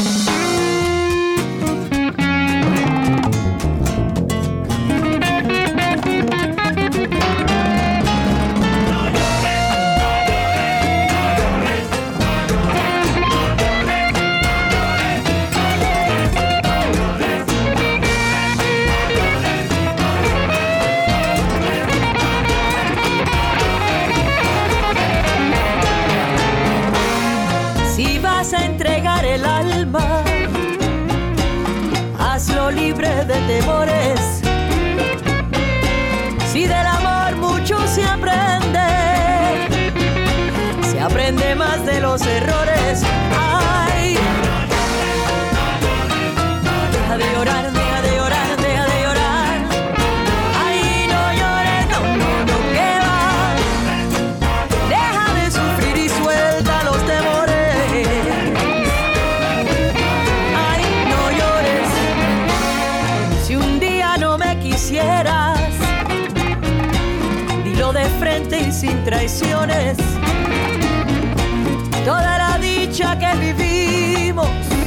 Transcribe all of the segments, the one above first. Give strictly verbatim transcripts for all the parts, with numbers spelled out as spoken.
Libre de temores, si del amor mucho se aprende, se aprende más de los errores. Ay, deja de llorar, deja de llorar, deja de llorar. Ay, no llores, no, no, no, que va. Deja de sufrir y suelta los temores. Dilo de frente y sin traiciones. Toda la dicha que vivimos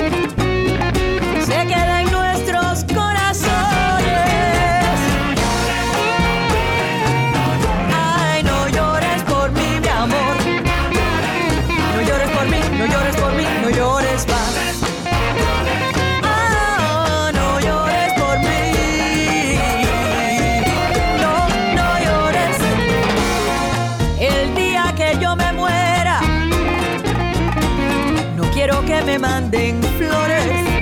se queda en nuestros corazones. Ay, no llores por mí, mi amor. No llores por mí, no llores por mí, no llores más. Que me manden flores.